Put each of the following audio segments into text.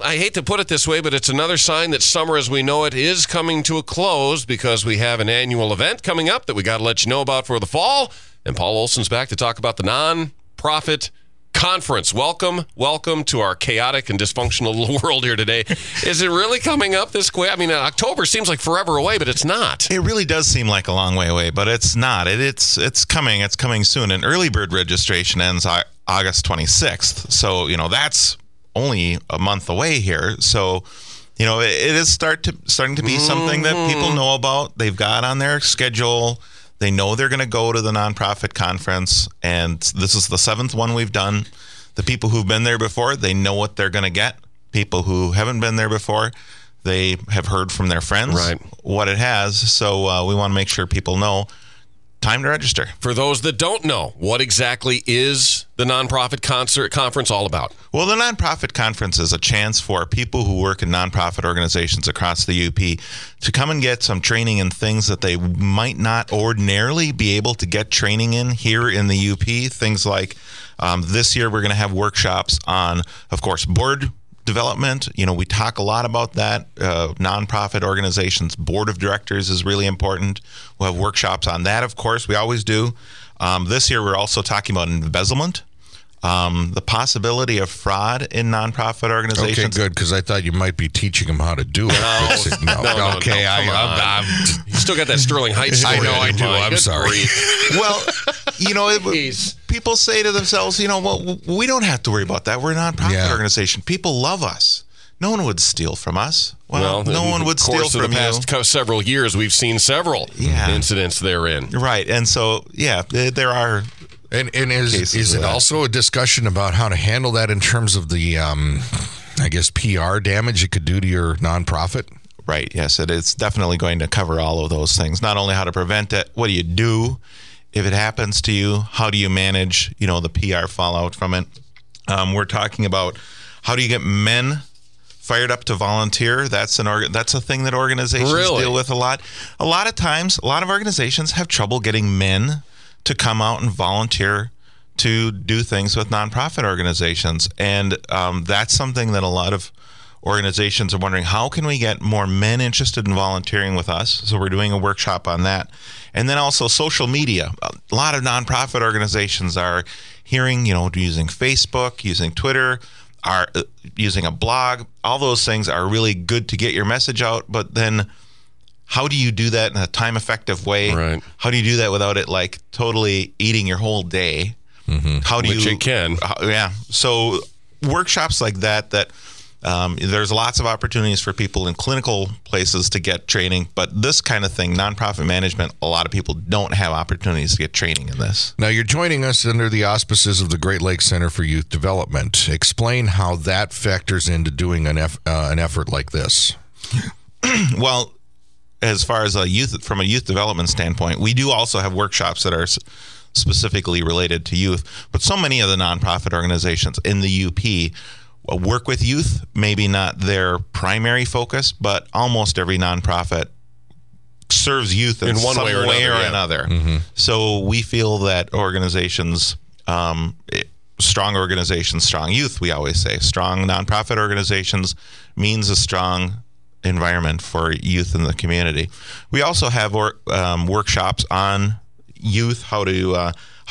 I hate to put it this way, but it's another sign that summer as we know it is coming to a close because we have an annual event coming up that we got to let you know about for the fall. And Paul Olson's back to talk about the Nonprofit Conference. Welcome to our chaotic and dysfunctional world here today. Is it really coming up this quick? I mean, October seems like forever away, but it's not. It really does seem like a long way away, but it's not. It's coming. It's coming soon. And early bird registration ends August 26th. So, that's only a month away here. So, it is starting to be something that people know about. They've got on their schedule. They know they're going to go to the nonprofit conference, and this is the 7th one we've done. The people who've been there before, they know what they're going to get. People who haven't been there before, they have heard from their friends what it has. So we want to make sure people know. Time to register. For those that don't know, what exactly is the Nonprofit Conference all about? Well, the Nonprofit Conference is a chance for people who work in nonprofit organizations across the UP to come and get some training in things that they might not ordinarily be able to get training in here in the UP. Things like this year we're going to have workshops on, of course, board development. We talk a lot about that. Nonprofit organizations, board of directors is really important. We'll have workshops on that, of course. We always do. This year, we're also talking about embezzlement, the possibility of fraud in nonprofit organizations. Okay, good, because I thought you might be teaching them how to do it. No, okay, I'm you still got that Sterling Heights story. I know I do. I'm sorry. Well, people say to themselves, well, we don't have to worry about that. We're a nonprofit organization. People love us. No one would steal from us. Well, no one would steal from you. The past several years, we've seen several incidents therein. Right, and so, there are... And is it also a discussion about how to handle that in terms of the, PR damage it could do to your nonprofit? Right, yes, it is definitely going to cover all of those things. Not only how to prevent it, what do you do if it happens to you? How do you manage, the PR fallout from it? We're talking about how do you get men fired up to volunteer. That's a thing that organizations deal with a lot. A lot of times, a lot of organizations have trouble getting men to come out and volunteer to do things with nonprofit organizations. And that's something that a lot of organizations are wondering, how can we get more men interested in volunteering with us? So we're doing a workshop on that. And then also social media. A lot of nonprofit organizations are hearing, using Facebook, using Twitter, are using a blog. All those things are really good to get your message out. But then how do you do that in a time-effective way? Right. How do you do that without it totally eating your whole day? Mm-hmm. Which it can. So workshops like that there's lots of opportunities for people in clinical places to get training, but this kind of thing, nonprofit management, a lot of people don't have opportunities to get training in this. Now, you're joining us under the auspices of the Great Lakes Center for Youth Development. Explain how that factors into doing an effort like this. Well, as far as from a youth development standpoint, we do also have workshops that are specifically related to youth, but so many of the nonprofit organizations in the UP work with youth, maybe not their primary focus, but almost every nonprofit serves youth in one way or another. Mm-hmm. So we feel that organizations, strong organizations, strong youth, we always say. Strong nonprofit organizations means a strong environment for youth in the community. We also have workshops on youth, how to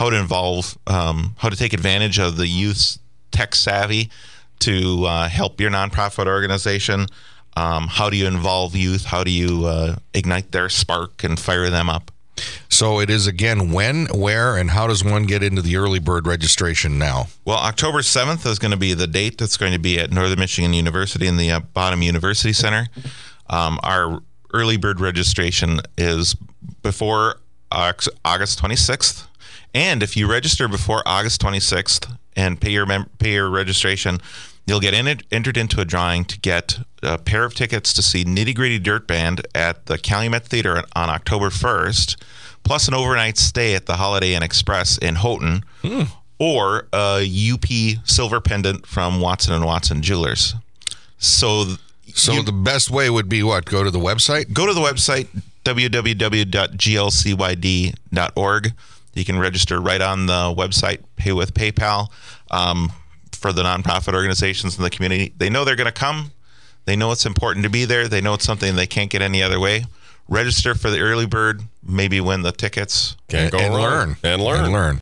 take advantage of the youth's tech savvy to help your nonprofit organization. How do you involve youth? How do you ignite their spark and fire them up? So it is, again, when, where, and how does one get into the early bird registration now? Well, October 7th is going to be the date. That's going to be at Northern Michigan University in the Bottom University Center. Our early bird registration is before August 26th. And if you register before August 26th and pay your registration, you'll get entered into a drawing to get a pair of tickets to see Nitty Gritty Dirt Band at the Calumet Theater on October 1st, plus an overnight stay at the Holiday Inn Express in Houghton, or a UP silver pendant from Watson & Watson Jewelers. So the best way would be what? Go to the website? Go to the website, www.glcyd.org. You can register right on the website, pay with PayPal. for the nonprofit organizations in the community. They know they're going to come. They know it's important to be there. They know it's something they can't get any other way. Register for the early bird, maybe win the tickets. Can't go wrong. Learn. And learn.